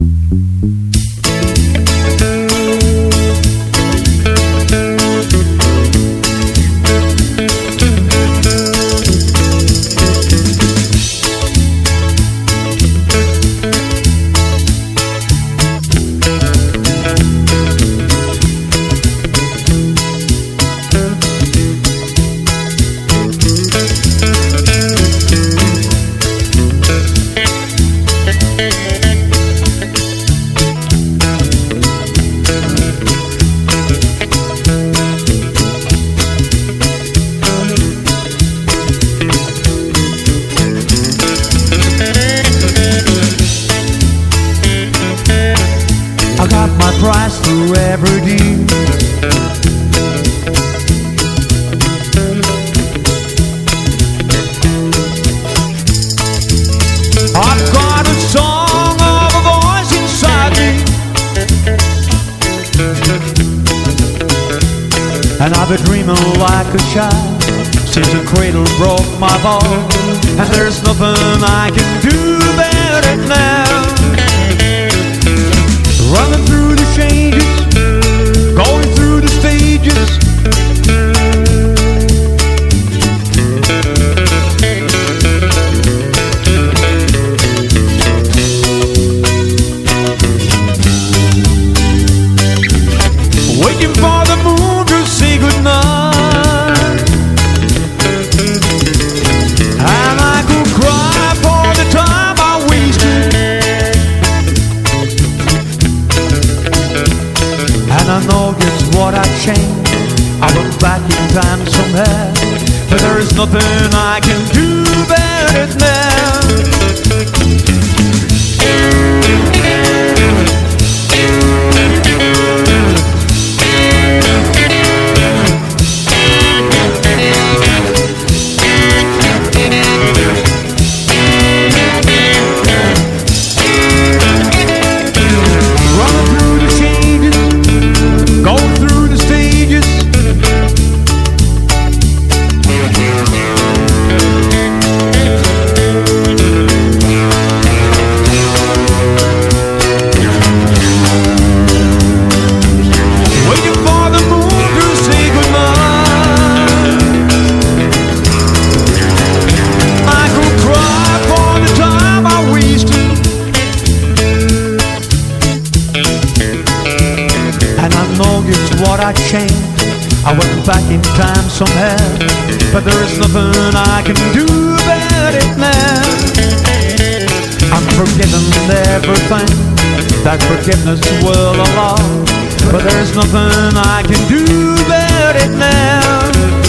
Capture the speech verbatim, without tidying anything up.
I got my price through every deed. I've got a song of a voice inside me, and I've been dreaming like a child since the cradle broke my ball. And there's nothing I can do about it now. Running through the changes, going through the stages. Waiting for the moon to say goodnight, and I could cry for the time I wasted. And I know just what I changed. I went back in time somehow, but there is nothing I can do about it now. What I changed, I went back in time somehow, but there is nothing I can do about it now. I'm forgiven everything that forgiveness will allow, but there is nothing I can do about it now.